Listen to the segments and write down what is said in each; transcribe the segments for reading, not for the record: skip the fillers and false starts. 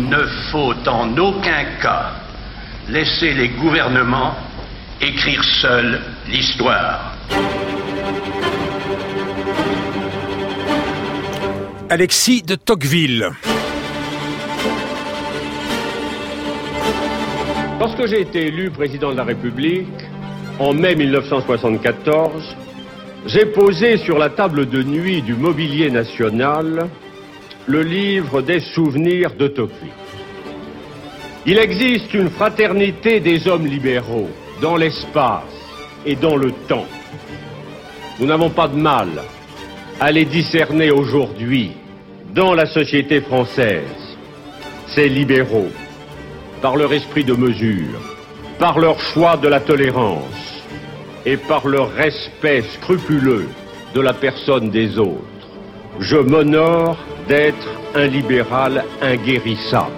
Il ne faut en aucun cas laisser les gouvernements écrire seuls l'histoire. Alexis de Tocqueville. Lorsque j'ai été élu président de la République, en mai 1974, j'ai posé sur la table de nuit du mobilier national le livre des souvenirs de Tocqueville. Il existe une fraternité des hommes libéraux dans l'espace et dans le temps. Nous n'avons pas de mal à les discerner aujourd'hui dans la société française. Ces libéraux, par leur esprit de mesure, par leur choix de la tolérance et par leur respect scrupuleux de la personne des autres, je m'honore d'être un libéral inguérissable.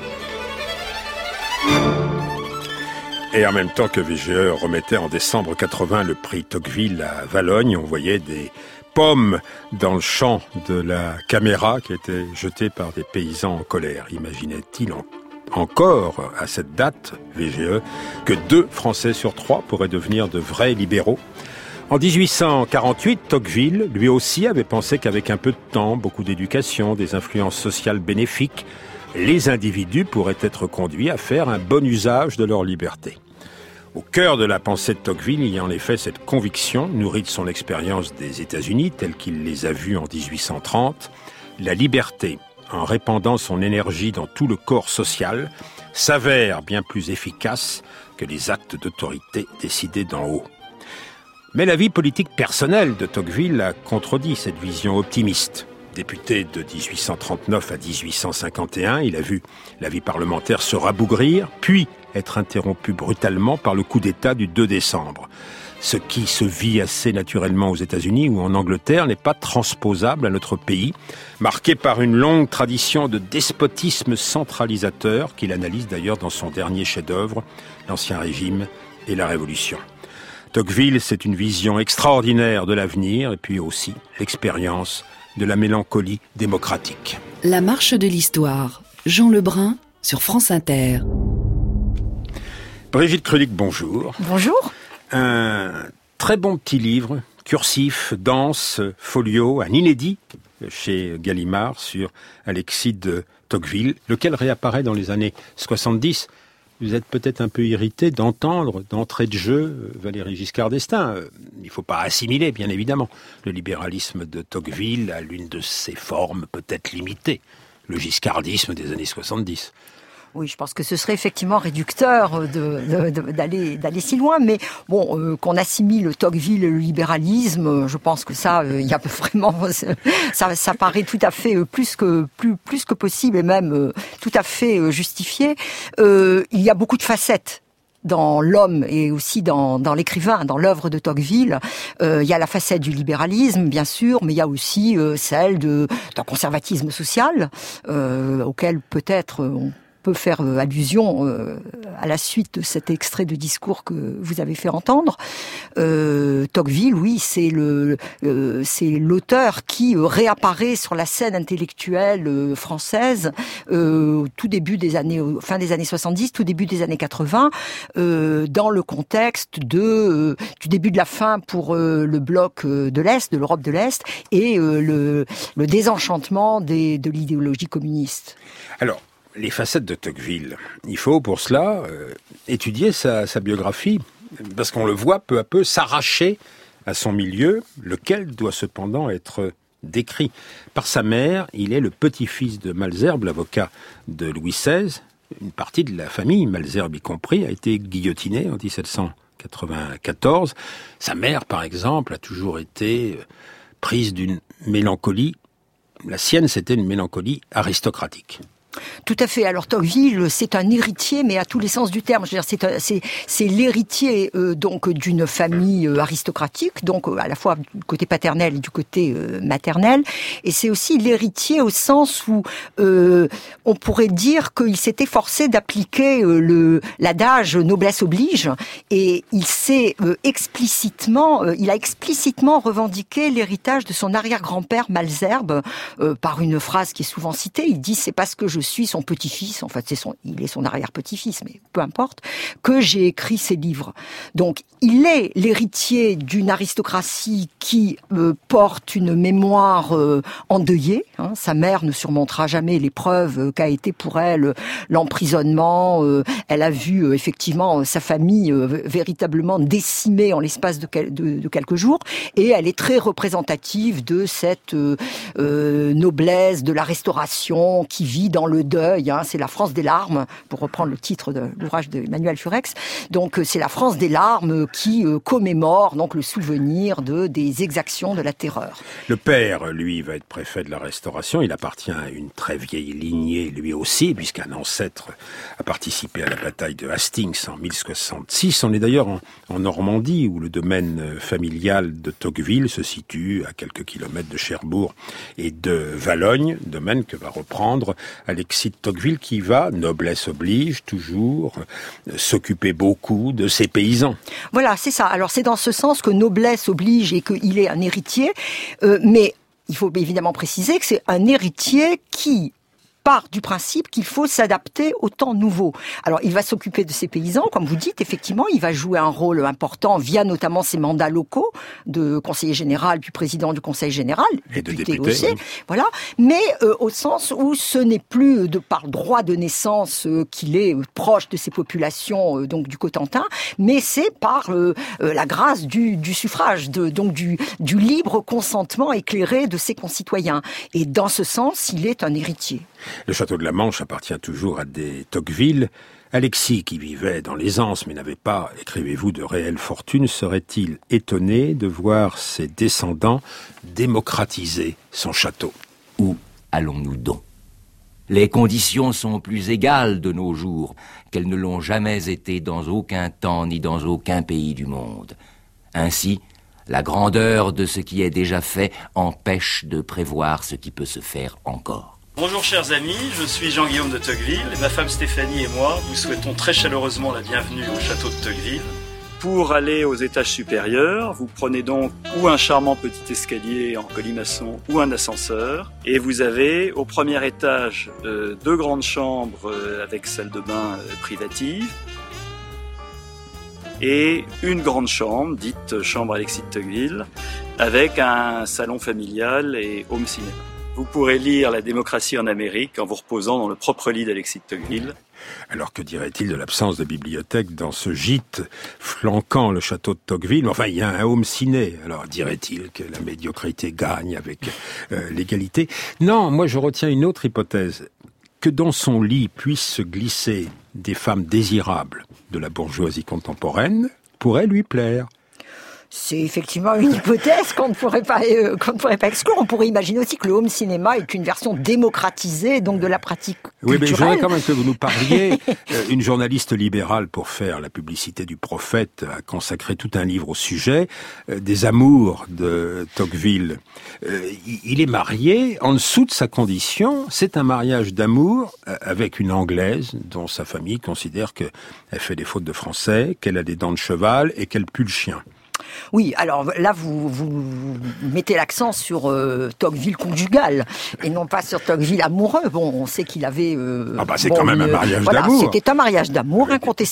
Et en même temps que VGE remettait en décembre 80 le prix Tocqueville à Valognes, on voyait des pommes dans le champ de la caméra qui étaient jetées par des paysans en colère. Imaginait-il encore à cette date, VGE, que 2 Français sur 3 pourraient devenir de vrais libéraux? En 1848, Tocqueville, lui aussi, avait pensé qu'avec un peu de temps, beaucoup d'éducation, des influences sociales bénéfiques, les individus pourraient être conduits à faire un bon usage de leur liberté. Au cœur de la pensée de Tocqueville, il y a en effet cette conviction, nourrie de son expérience des États-Unis, telle qu'il les a vus en 1830, la liberté, en répandant son énergie dans tout le corps social, s'avère bien plus efficace que les actes d'autorité décidés d'en haut. Mais la vie politique personnelle de Tocqueville a contredit cette vision optimiste. Député de 1839 à 1851, il a vu la vie parlementaire se rabougrir, puis être interrompu brutalement par le coup d'État du 2 décembre. Ce qui se vit assez naturellement aux États-Unis ou en Angleterre n'est pas transposable à notre pays, marqué par une longue tradition de despotisme centralisateur qu'il analyse d'ailleurs dans son dernier chef-d'œuvre, l'Ancien Régime et la Révolution. Tocqueville, c'est une vision extraordinaire de l'avenir et puis aussi l'expérience de la mélancolie démocratique. La marche de l'histoire. Jean Lebrun sur France Inter. Brigitte Krulik, bonjour. Bonjour. Un très bon petit livre, cursif, dense, folio, un inédit chez Gallimard sur Alexis de Tocqueville, lequel réapparaît dans les années 70. Vous êtes peut-être un peu irrité d'entendre, d'entrée de jeu, Valéry Giscard d'Estaing. Il ne faut pas assimiler, bien évidemment, le libéralisme de Tocqueville à l'une de ses formes peut-être limitées, le giscardisme des années 70. Oui, je pense que ce serait effectivement réducteur d'aller si loin, mais bon, qu'on assimile Tocqueville et le libéralisme, je pense que ça, il y a vraiment, ça paraît tout à fait plus que possible et même tout à fait justifié. Il y a beaucoup de facettes dans l'homme et aussi dans l'écrivain, dans l'œuvre de Tocqueville. Il y a la facette du libéralisme, bien sûr, mais il y a aussi celle d'un conservatisme social, auquel peut-être on peut faire allusion à la suite de cet extrait de discours que vous avez fait entendre. Tocqueville, oui, c'est l'auteur qui réapparaît sur la scène intellectuelle française fin des années 70, tout début des années 80, dans le contexte du début de la fin pour le bloc de l'Est, de l'Europe de l'Est, et le désenchantement de l'idéologie communiste. Alors, les facettes de Tocqueville. Il faut pour cela étudier sa biographie, parce qu'on le voit peu à peu s'arracher à son milieu, lequel doit cependant être décrit. Par sa mère, il est le petit-fils de Malesherbes, l'avocat de Louis XVI. Une partie de la famille, Malesherbes y compris, a été guillotinée en 1794. Sa mère, par exemple, a toujours été prise d'une mélancolie. La sienne, c'était une mélancolie aristocratique. Tout à fait. Alors Tocqueville, c'est un héritier, mais à tous les sens du terme. Je veux dire, c'est l'héritier donc d'une famille aristocratique, donc à la fois du côté paternel et du côté maternel. Et c'est aussi l'héritier au sens où on pourrait dire qu'il s'est efforcé d'appliquer l'adage noblesse oblige, et il a explicitement revendiqué l'héritage de son arrière-grand-père Malesherbes par une phrase qui est souvent citée. Il dit: c'est parce que je suis son petit-fils, en fait il est son arrière-petit-fils, mais peu importe, que j'ai écrit ces livres. Donc il est l'héritier d'une aristocratie qui porte une mémoire endeuillée. Sa mère ne surmontera jamais l'épreuve qu'a été pour elle l'emprisonnement. Elle a vu effectivement sa famille véritablement décimée en l'espace de quelques jours, et elle est très représentative de cette noblesse de la Restauration qui vit dans le deuil. C'est la France des larmes, pour reprendre le titre de l'ouvrage d'Emmanuel Furex. Donc c'est la France des larmes qui commémore donc le souvenir des exactions de la terreur. Le père, lui, va être préfet de la Restauration. Il appartient à une très vieille lignée, lui aussi, puisqu'un ancêtre a participé à la bataille de Hastings en 1066. On est d'ailleurs en Normandie, où le domaine familial de Tocqueville se situe à quelques kilomètres de Cherbourg et de Valognes, domaine que va reprendre Alexis de Tocqueville, qui va, noblesse oblige, toujours s'occuper beaucoup de ses paysans. Voilà, c'est ça. Alors c'est dans ce sens que noblesse oblige et qu'il est un héritier, mais il faut évidemment préciser que c'est un héritier qui part du principe qu'il faut s'adapter au temps nouveau. Alors, il va s'occuper de ses paysans, comme vous dites, effectivement, il va jouer un rôle important via notamment ses mandats locaux de conseiller général, puis président du conseil général, et de député député, aussi, oui. Voilà. Mais au sens où ce n'est plus par droit de naissance qu'il est proche de ces populations, donc du Cotentin, mais c'est par la grâce du suffrage, donc du libre consentement éclairé de ses concitoyens. Et dans ce sens, il est un héritier. Le château de la Manche appartient toujours à des Tocqueville. Alexis, qui vivait dans l'aisance mais n'avait pas, écrivez-vous, de réelle fortune, serait-il étonné de voir ses descendants démocratiser son château? Où allons-nous donc? Les conditions sont plus égales de nos jours qu'elles ne l'ont jamais été dans aucun temps ni dans aucun pays du monde. Ainsi, la grandeur de ce qui est déjà fait empêche de prévoir ce qui peut se faire encore. Bonjour chers amis, je suis Jean-Guillaume de Tocqueville et ma femme Stéphanie et moi vous souhaitons très chaleureusement la bienvenue au château de Tocqueville. Pour aller aux étages supérieurs, vous prenez donc ou un charmant petit escalier en colimaçon ou un ascenseur, et vous avez au premier étage 2 grandes chambres avec salle de bain privative et une grande chambre dite chambre Alexis de Tocqueville avec un salon familial et home cinéma. Vous pourrez lire La démocratie en Amérique en vous reposant dans le propre lit d'Alexis de Tocqueville. Alors que dirait-il de l'absence de bibliothèque dans ce gîte flanquant le château de Tocqueville? Enfin, il y a un home ciné. Alors dirait-il que la médiocrité gagne avec l'égalité? Non, moi je retiens une autre hypothèse. Que dans son lit puissent se glisser des femmes désirables de la bourgeoisie contemporaine pourrait lui plaire. C'est effectivement une hypothèse qu'on ne pourrait pas exclure. On pourrait imaginer aussi que le home cinéma est une version démocratisée donc de la pratique culturelle. Oui, mais je voudrais quand même que vous nous parliez. Une journaliste libérale, pour faire la publicité du Prophète, a consacré tout un livre au sujet des amours de Tocqueville. Il est marié, en dessous de sa condition, c'est un mariage d'amour avec une Anglaise dont sa famille considère qu'elle fait des fautes de français, qu'elle a des dents de cheval et qu'elle pue le chien. Oui, alors là, vous mettez l'accent sur Tocqueville conjugal et non pas sur Tocqueville amoureux. Bon, on sait qu'il avait... c'est quand même un mariage d'amour. C'était un mariage d'amour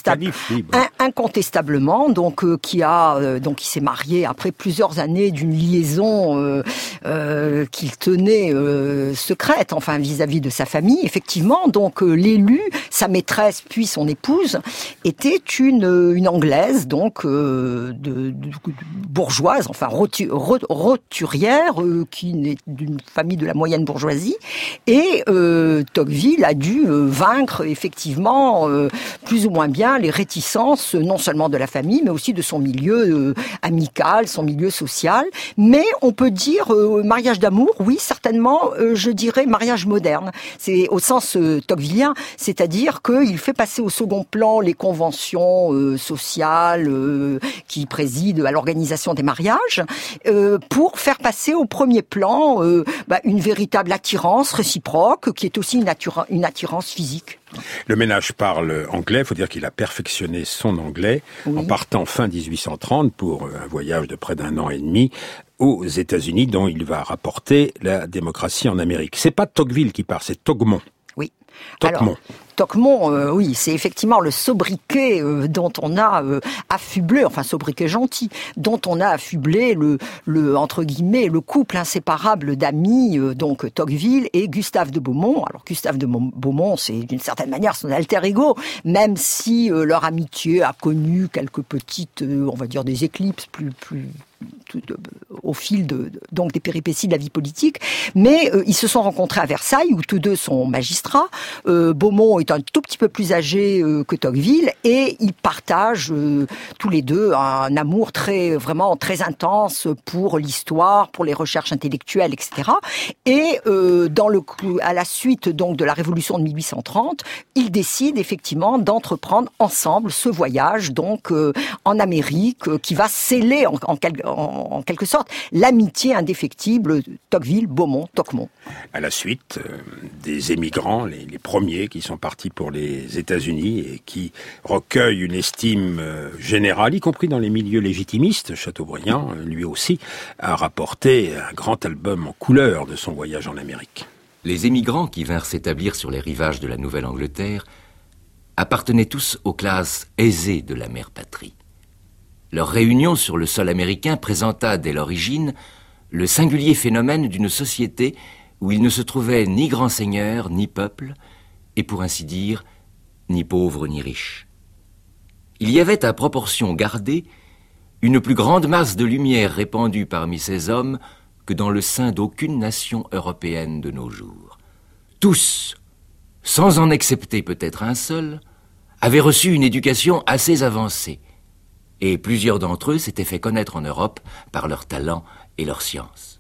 incontestablement, donc qui s'est marié après plusieurs années d'une liaison qu'il tenait secrète, enfin vis-à-vis de sa famille. Effectivement, donc l'élu, sa maîtresse puis son épouse, était une Anglaise, donc bourgeoise, enfin roturière, qui est d'une famille de la moyenne bourgeoisie, et Tocqueville a dû vaincre effectivement plus ou moins bien les réticences non seulement de la famille, mais aussi de son milieu amical, son milieu social. Mais on peut dire mariage d'amour, oui, certainement, je dirais mariage moderne. C'est au sens tocquevillien, c'est-à-dire qu'il fait passer au second plan les conventions sociales qui président à l'organisation des mariages, pour faire passer au premier plan une véritable attirance réciproque, qui est aussi une attirance physique. Le ménage parle anglais, il faut dire qu'il a perfectionné son anglais en partant fin 1830 pour un voyage de près d'1 an et demi aux États-Unis, dont il va rapporter la démocratie en Amérique. C'est pas Tocqueville qui part, c'est Togmont. Oui. Tocquemont, oui, c'est effectivement le sobriquet dont on a affublé, enfin sobriquet gentil, dont on a affublé le entre guillemets le couple inséparable d'amis, donc Tocqueville et Gustave de Beaumont. Alors Gustave de Beaumont, c'est d'une certaine manière son alter ego, même si leur amitié a connu quelques petites, on va dire des éclipses plus au fil donc des péripéties de la vie politique, mais ils se sont rencontrés à Versailles où tous deux sont magistrats. Beaumont est un tout petit peu plus âgé que Tocqueville et ils partagent tous les deux un amour vraiment très intense pour l'histoire, pour les recherches intellectuelles, etc. Et à la suite donc de la Révolution de 1830, ils décident effectivement d'entreprendre ensemble ce voyage donc en Amérique qui va sceller en quelque sorte l'amitié indéfectible Tocqueville-Beaumont-Tocquemont. À la suite des émigrants, les premiers qui sont partis pour les États-Unis et qui recueillent une estime générale, y compris dans les milieux légitimistes, Chateaubriand, lui aussi, a rapporté un grand album en couleur de son voyage en Amérique. Les émigrants qui vinrent s'établir sur les rivages de la Nouvelle-Angleterre appartenaient tous aux classes aisées de la mère patrie. Leur réunion sur le sol américain présenta dès l'origine le singulier phénomène d'une société où il ne se trouvait ni grand seigneur, ni peuple, et pour ainsi dire, ni pauvre ni riche. Il y avait à proportion gardée une plus grande masse de lumière répandue parmi ces hommes que dans le sein d'aucune nation européenne de nos jours. Tous, sans en excepter peut-être un seul, avaient reçu une éducation assez avancée, et plusieurs d'entre eux s'étaient fait connaître en Europe par leur talent et leur science.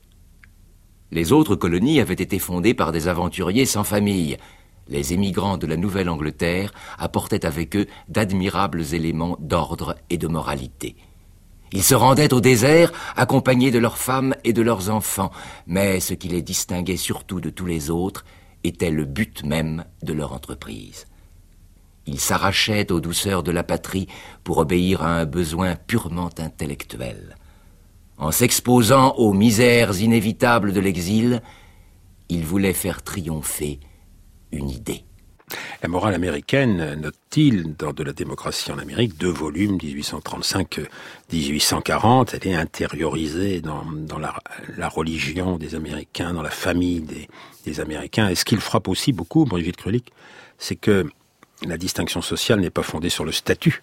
Les autres colonies avaient été fondées par des aventuriers sans famille. Les émigrants de la Nouvelle-Angleterre apportaient avec eux d'admirables éléments d'ordre et de moralité. Ils se rendaient au désert accompagnés de leurs femmes et de leurs enfants, mais ce qui les distinguait surtout de tous les autres était le but même de leur entreprise. Ils s'arrachaient aux douceurs de la patrie pour obéir à un besoin purement intellectuel. En s'exposant aux misères inévitables de l'exil, ils voulaient faire triompher une idée. La morale américaine, note-t-il, dans De la démocratie en Amérique, 2 volumes, 1835-1840, elle est intériorisée dans la religion des Américains, dans la famille des Américains. Et ce qui le frappe aussi beaucoup, Brigitte Krulik, c'est que la distinction sociale n'est pas fondée sur le statut.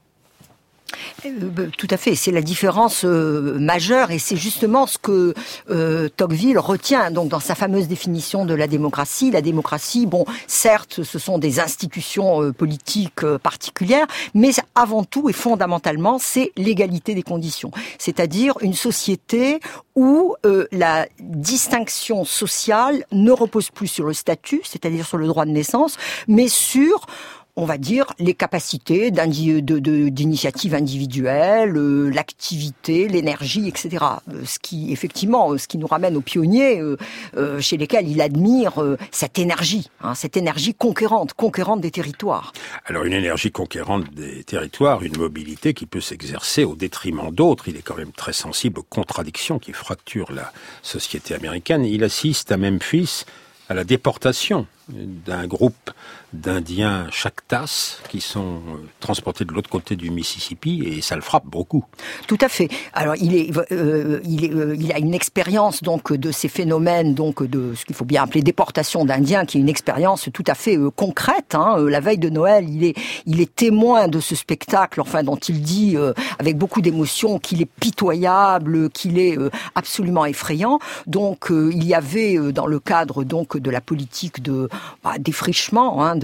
Tout à fait, c'est la différence majeure et c'est justement ce que Tocqueville retient donc dans sa fameuse définition de la démocratie. La démocratie, bon, certes, ce sont des institutions politiques particulières, mais avant tout et fondamentalement, c'est l'égalité des conditions. C'est-à-dire une société où la distinction sociale ne repose plus sur le statut, c'est-à-dire sur le droit de naissance, mais sur, on va dire, les capacités d'initiative individuelle, l'activité, l'énergie, etc. Ce qui nous ramène aux pionniers, chez lesquels il admire cette énergie conquérante des territoires. Alors une énergie conquérante des territoires, une mobilité qui peut s'exercer au détriment d'autres. Il est quand même très sensible aux contradictions qui fracturent la société américaine. Il assiste à Memphis à la déportation d'un groupe d'Indiens Chactas qui sont transportés de l'autre côté du Mississippi et ça le frappe beaucoup. Tout à fait. Alors il a une expérience donc de ces phénomènes donc de ce qu'il faut bien appeler déportation d'Indiens, qui est une expérience tout à fait concrète. La veille de Noël, il est témoin de ce spectacle, enfin dont il dit avec beaucoup d'émotion qu'il est pitoyable, qu'il est absolument effrayant. Donc il y avait dans le cadre donc de la politique de défrichement,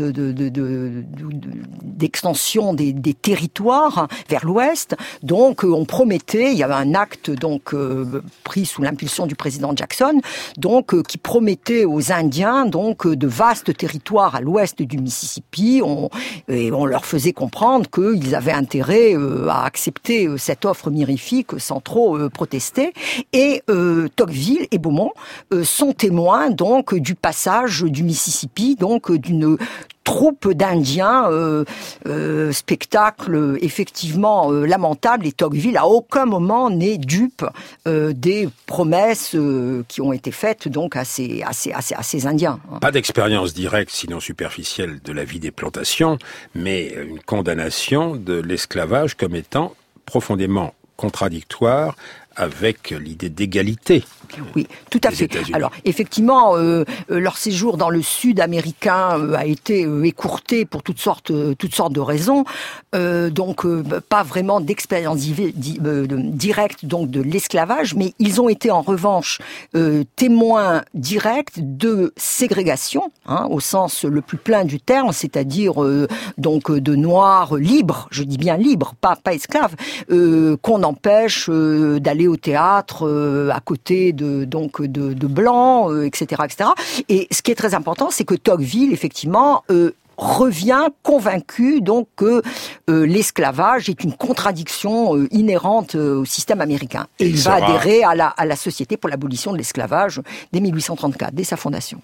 d'extension des territoires vers l'ouest. Donc, on promettait, il y avait un acte donc pris sous l'impulsion du président Jackson, donc qui promettait aux Indiens donc de vastes territoires à l'ouest du Mississippi. Et on leur faisait comprendre qu'ils avaient intérêt à accepter cette offre mirifique sans trop protester. Et Tocqueville et Beaumont sont témoins donc du passage du Mississippi, donc d'une troupe d'Indiens, spectacle effectivement lamentable, et Tocqueville à aucun moment n'est dupe des promesses qui ont été faites donc à ces Indiens. Pas d'expérience directe, sinon superficielle, de la vie des plantations, mais une condamnation de l'esclavage comme étant profondément contradictoire avec l'idée d'égalité. Oui, tout à fait. Alors, effectivement, leur séjour dans le sud américain a été écourté pour toutes sortes de raisons. Donc, pas vraiment d'expérience directe donc de l'esclavage, mais ils ont été en revanche témoins directs de ségrégation, au sens le plus plein du terme, c'est-à-dire donc de noirs libres, je dis bien libres, pas esclaves, qu'on empêche d'aller au théâtre à côté de blancs, etc., etc. Et ce qui est très important, c'est que Tocqueville, effectivement, revient convaincu donc que l'esclavage est une contradiction inhérente au système américain. Et il va adhérer à la Société pour l'abolition de l'esclavage dès 1834, dès sa fondation.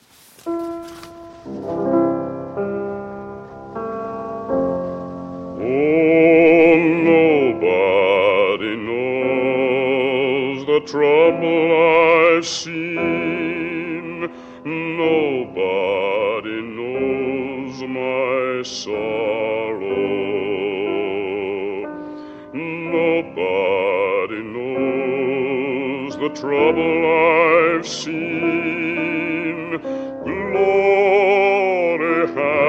The trouble I've seen, nobody knows my sorrow. Nobody knows the trouble I've seen. Glory,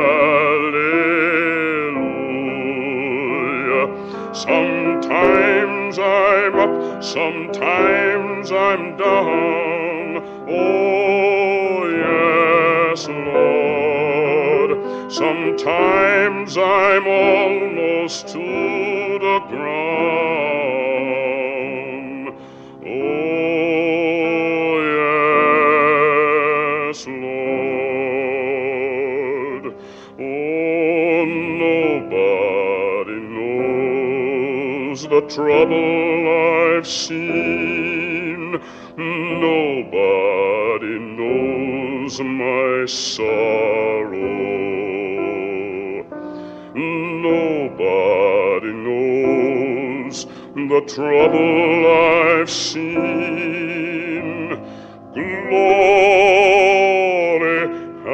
hallelujah. Sometimes I'm up, sometimes I'm down, oh yes, Lord. Sometimes I'm almost to the ground, oh yes, Lord. Oh, nobody knows the trouble I've seen, nobody knows my sorrow. Nobody knows the trouble I've seen. Glory,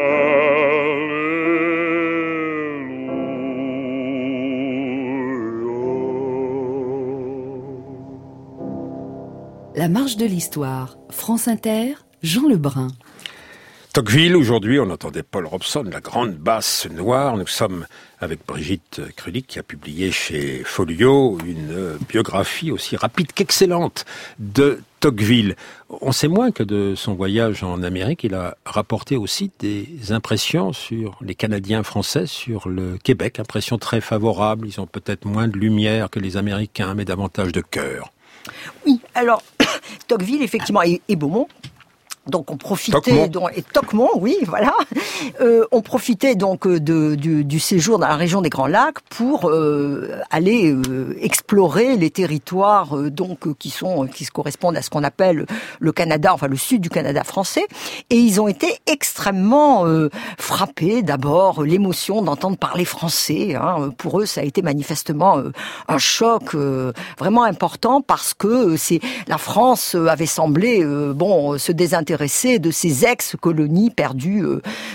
La marche de l'histoire, France Inter, Jean Lebrun. Tocqueville, aujourd'hui, on entendait Paul Robson, la grande basse noire. Nous sommes avec Brigitte Krulik qui a publié chez Folio une biographie aussi rapide qu'excellente de Tocqueville. On sait moins que de son voyage en Amérique, il a rapporté aussi des impressions sur les Canadiens français, sur le Québec, impressions très favorables. Ils ont peut-être moins de lumière que les Américains, mais davantage de cœur. Oui, alors, Tocqueville, effectivement, et Beaumont. Donc on profitait et Tocquemont, oui, voilà. On profitait donc du séjour dans la région des Grands Lacs pour aller explorer les territoires qui correspondent à ce qu'on appelle le Canada, enfin le sud du Canada français. Et ils ont été extrêmement frappés. D'abord l'émotion d'entendre parler français. Pour eux, ça a été manifestement un choc vraiment important parce que la France avait semblé se désintéresser de ces ex-colonies perdues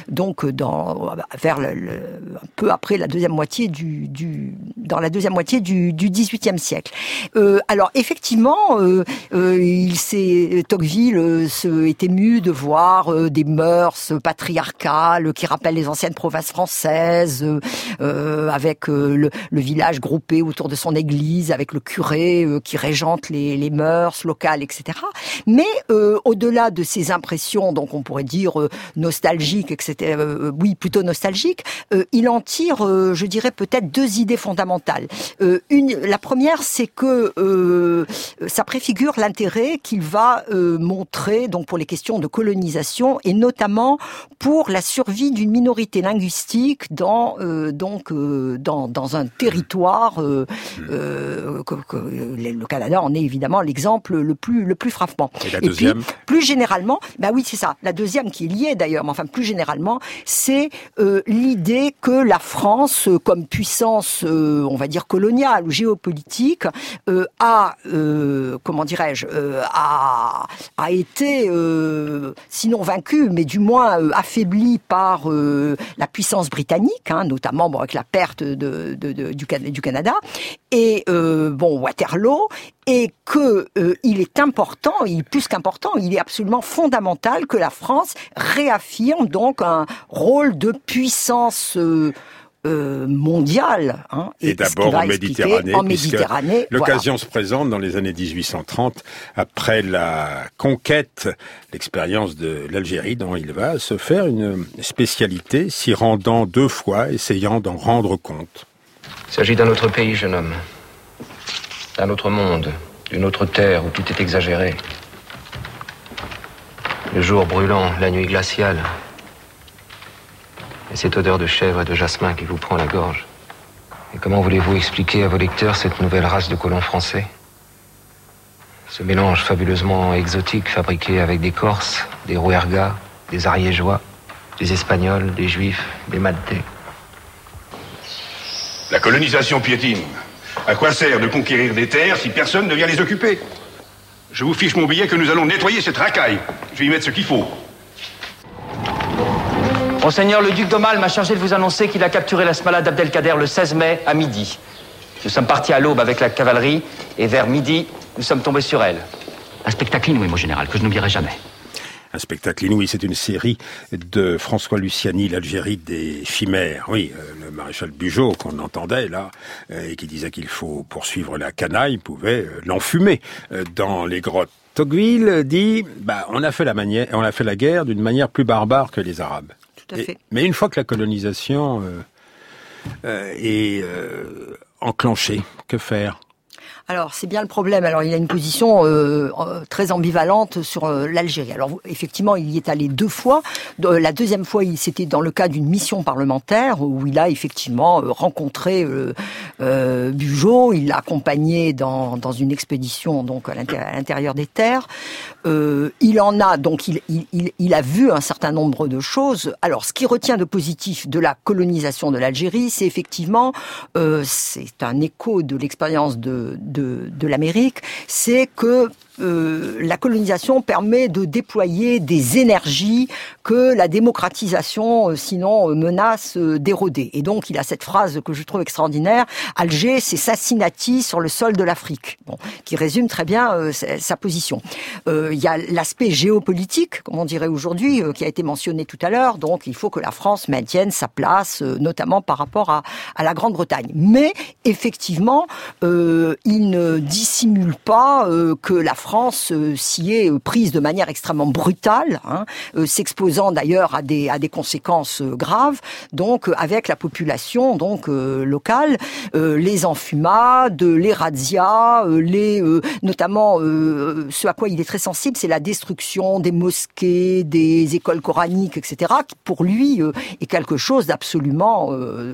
vers un peu après la deuxième moitié dans la deuxième moitié du XVIIIe siècle. Alors effectivement, Tocqueville est ému de voir des mœurs patriarcales qui rappellent les anciennes provinces françaises, avec le village groupé autour de son église, avec le curé qui régente les mœurs locales, etc. Mais au-delà de ces impressions, donc on pourrait dire nostalgiques, etc. Oui, plutôt nostalgiques. Il en tire, je dirais peut-être deux idées fondamentales. La première, c'est que ça préfigure l'intérêt qu'il va montrer donc pour les questions de colonisation et notamment pour la survie d'une minorité linguistique dans un territoire. Le Canada en est évidemment l'exemple le plus frappant. Et puis, plus généralement, généralement, oui, c'est ça. La deuxième qui est liée d'ailleurs, mais enfin plus généralement, c'est l'idée que la France, comme puissance, on va dire coloniale ou géopolitique, a été, sinon vaincue, mais du moins affaiblie par la puissance britannique, notamment avec la perte du Canada, et Waterloo, et que il est important, plus qu'important, il est absolument fondamental que la France réaffirme donc un rôle de puissance mondiale. Et d'abord en Méditerranée. L'occasion se présente dans les années 1830, après la conquête, l'expérience de l'Algérie, dont il va se faire une spécialité, s'y rendant 2 fois, essayant d'en rendre compte. Il s'agit d'un autre pays, jeune homme. D'un autre monde, d'une autre terre où tout est exagéré. Le jour brûlant, la nuit glaciale. Et cette odeur de chèvre et de jasmin qui vous prend la gorge. Et comment voulez-vous expliquer à vos lecteurs cette nouvelle race de colons français? Ce mélange fabuleusement exotique fabriqué avec des Corses, des Rouergas, des Ariégeois, des Espagnols, des Juifs, des Maltais. La colonisation piétine. À quoi sert de conquérir des terres si personne ne vient les occuper? Je vous fiche mon billet que nous allons nettoyer cette racaille. Je vais y mettre ce qu'il faut. Monseigneur, le duc d'Aumale m'a chargé de vous annoncer qu'il a capturé la Smala d'Abdelkader le 16 mai à midi. Nous sommes partis à l'aube avec la cavalerie et vers midi, nous sommes tombés sur elle. Un spectacle inouï, mon général, que je n'oublierai jamais. Un spectacle inouï, c'est une série de François Luciani, l'Algérie des chimères. Oui, le maréchal Bugeaud, qu'on entendait là, et qui disait qu'il faut poursuivre la canaille, pouvait l'enfumer dans les grottes. Tocqueville dit, on a fait la guerre d'une manière plus barbare que les Arabes. Tout à fait. Mais une fois que la colonisation est enclenchée, que faire ? Alors, c'est bien le problème. Alors, il a une position très ambivalente sur l'Algérie. Alors, effectivement, il y est allé 2 fois. La deuxième fois, c'était dans le cadre d'une mission parlementaire où il a effectivement rencontré Bugeaud. Il l'a accompagné dans une expédition donc à l'intérieur des terres. Il a vu un certain nombre de choses. Alors, ce qui retient de positif de la colonisation de l'Algérie, c'est effectivement, c'est un écho de l'expérience de l'Amérique, c'est que la colonisation permet de déployer des énergies que la démocratisation, sinon, menace d'éroder. Et donc, il a cette phrase que je trouve extraordinaire, Alger, c'est Cincinnati sur le sol de l'Afrique, qui résume très bien sa position. Il y a l'aspect géopolitique, comme on dirait aujourd'hui, qui a été mentionné tout à l'heure, donc il faut que la France maintienne sa place, notamment par rapport à la Grande-Bretagne. Mais, effectivement, il ne dissimule pas que la France s'y est prise de manière extrêmement brutale, s'exposant d'ailleurs à des conséquences graves, donc avec la population locale, les enfumades, les razzias, notamment ce à quoi il est très sensible, c'est la destruction des mosquées, des écoles coraniques, etc., qui pour lui est quelque chose d'absolument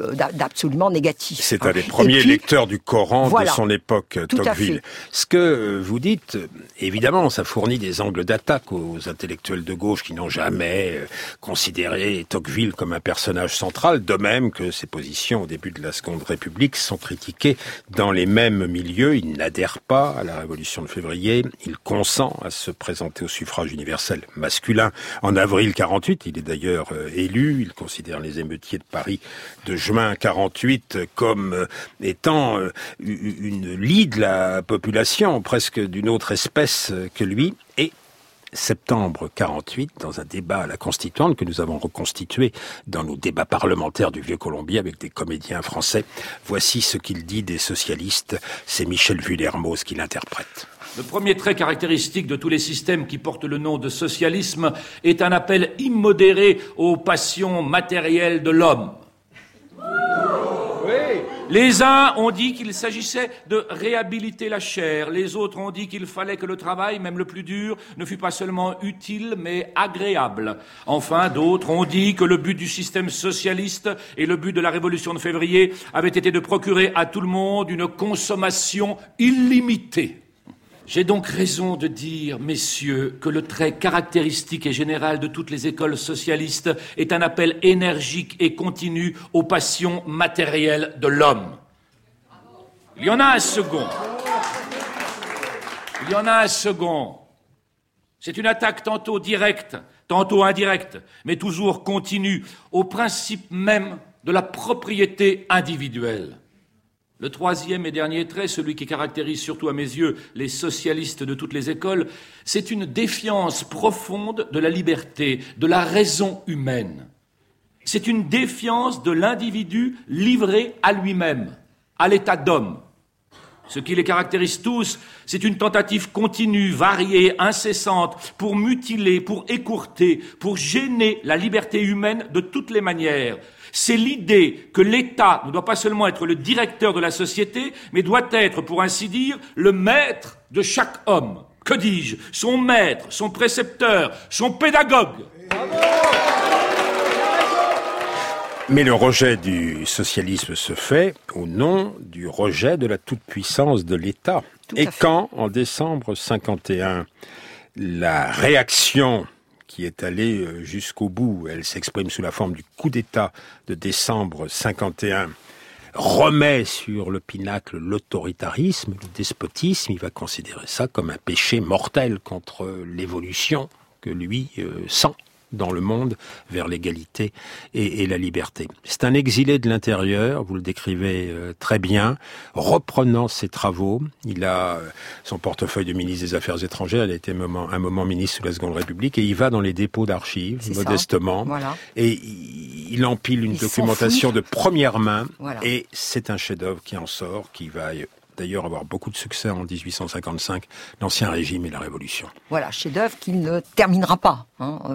négatif. C'est un des premiers lecteurs du Coran de son époque, Tocqueville. Ce que vous dites, évidemment, ça fournit des angles d'attaque aux intellectuels de gauche qui n'ont jamais considéré Tocqueville comme un personnage central, de même que ses positions au début de la Seconde République sont critiquées dans les mêmes milieux. Il n'adhère pas à la Révolution de février, il consent à se présenter au suffrage universel masculin en avril 48, il est d'ailleurs élu, il considère les émeutiers de Paris de juin 48 comme étant une lie de la population, presque d'une autre espèce que lui, et septembre 48, dans un débat à la Constituante que nous avons reconstitué dans nos débats parlementaires du Vieux-Colombier avec des comédiens français, voici ce qu'il dit des socialistes, c'est Michel Vuillermoz qui l'interprète. Le premier trait caractéristique de tous les systèmes qui portent le nom de socialisme est un appel immodéré aux passions matérielles de l'homme. Les uns ont dit qu'il s'agissait de réhabiliter la chair, les autres ont dit qu'il fallait que le travail, même le plus dur, ne fût pas seulement utile, mais agréable. Enfin, d'autres ont dit que le but du système socialiste et le but de la Révolution de février avaient été de procurer à tout le monde une consommation illimitée. J'ai donc raison de dire, messieurs, que le trait caractéristique et général de toutes les écoles socialistes est un appel énergique et continu aux passions matérielles de l'homme. Il y en a un second. C'est une attaque tantôt directe, tantôt indirecte, mais toujours continue, au principe même de la propriété individuelle. Le troisième et dernier trait, celui qui caractérise surtout à mes yeux les socialistes de toutes les écoles, c'est une défiance profonde de la liberté, de la raison humaine. C'est une défiance de l'individu livré à lui-même, à l'état d'homme. Ce qui les caractérise tous, c'est une tentative continue, variée, incessante, pour mutiler, pour écourter, pour gêner la liberté humaine de toutes les manières. C'est l'idée que l'État ne doit pas seulement être le directeur de la société, mais doit être, pour ainsi dire, le maître de chaque homme. Que dis-je? Son maître, son précepteur, son pédagogue. Mais le rejet du socialisme se fait au nom du rejet de la toute-puissance de l'État. Et quand, en décembre 51, la réaction qui est allée jusqu'au bout, elle s'exprime sous la forme du coup d'État de décembre 51, remet sur le pinacle l'autoritarisme, le despotisme, il va considérer ça comme un péché mortel contre l'évolution que lui sent dans le monde vers l'égalité et la liberté. C'est un exilé de l'intérieur, vous le décrivez très bien, reprenant ses travaux. Il a son portefeuille de ministre des Affaires étrangères, il a été un moment ministre sous la Seconde République, et il va dans les dépôts d'archives, modestement, voilà. Et il empile une documentation de première main, voilà. Et c'est un chef-d'œuvre qui en sort, qui va d'ailleurs avoir beaucoup de succès en 1855, l'Ancien Régime et la Révolution. Voilà, chef-d'œuvre qu'il ne terminera pas,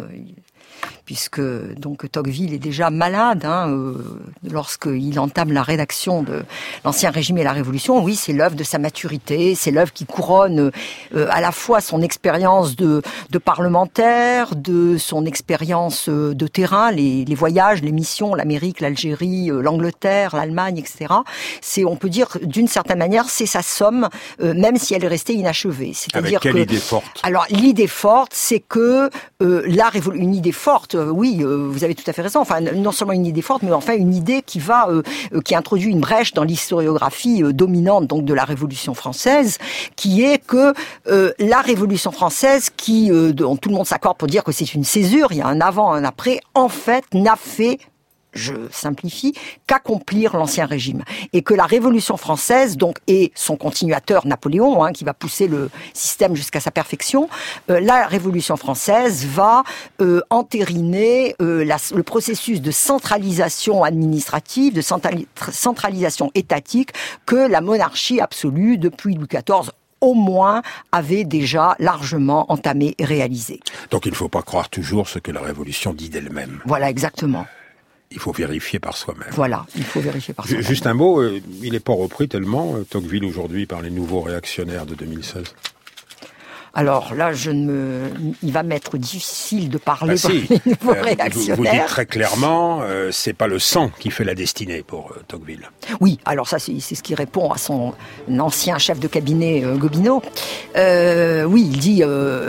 puisque donc Tocqueville est déjà malade lorsqu'il entame la rédaction de l'Ancien Régime et la Révolution. Oui, c'est l'œuvre de sa maturité, c'est l'œuvre qui couronne à la fois son expérience de parlementaire, de son expérience de terrain, les voyages, les missions, l'Amérique, l'Algérie, l'Angleterre, l'Allemagne, etc. On peut dire, d'une certaine manière, c'est sa somme, même si elle est restée inachevée. C'est-à-dire avec quelle idée forte? Alors, l'idée forte, c'est que une idée forte, oui, vous avez tout à fait raison. Enfin, non seulement une idée forte, mais enfin une idée qui introduit une brèche dans l'historiographie dominante donc de la Révolution française, qui est que la Révolution française, dont tout le monde s'accorde pour dire que c'est une césure, il y a un avant, un après, en fait, n'a fait, je simplifie, qu'accomplir l'Ancien Régime. Et que la Révolution française, donc, et son continuateur Napoléon, qui va pousser le système jusqu'à sa perfection, la Révolution française va entériner le processus de centralisation administrative, de centralisation étatique que la monarchie absolue, depuis Louis XIV, au moins, avait déjà largement entamé et réalisé. Donc il ne faut pas croire toujours ce que la Révolution dit d'elle-même. Voilà, exactement. Il faut vérifier par soi-même. Voilà, il faut vérifier par soi-même. Juste un mot, il n'est pas repris tellement, Tocqueville, aujourd'hui, par les nouveaux réactionnaires de 2016. Alors là, il va m'être difficile de parler pour les nouveaux réactionnaires. Vous dites très clairement, c'est pas le sang qui fait la destinée pour Tocqueville. Oui, alors ça, c'est ce qui répond à son ancien chef de cabinet, Gobineau. Oui, il dit,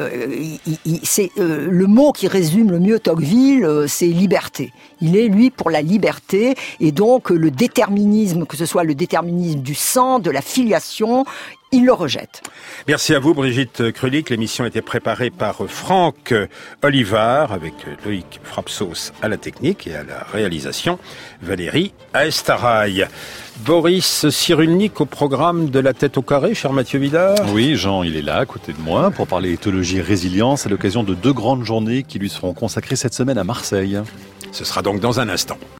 c'est le mot qui résume le mieux Tocqueville, c'est liberté. Il est, lui, pour la liberté, et donc le déterminisme, que ce soit le déterminisme du sang, de la filiation, il le rejette. Merci à vous, Brigitte Krulik. L'émission a été préparée par Franck Olivard, avec Loïc Frapsos à la technique et à la réalisation, Valérie Aestaraï. Boris Cyrulnik au programme de La Tête au carré, cher Mathieu Vidard. Oui, Jean, il est là, à côté de moi, pour parler éthologie et résilience, à l'occasion de 2 grandes journées qui lui seront consacrées cette semaine à Marseille. Ce sera donc dans un instant.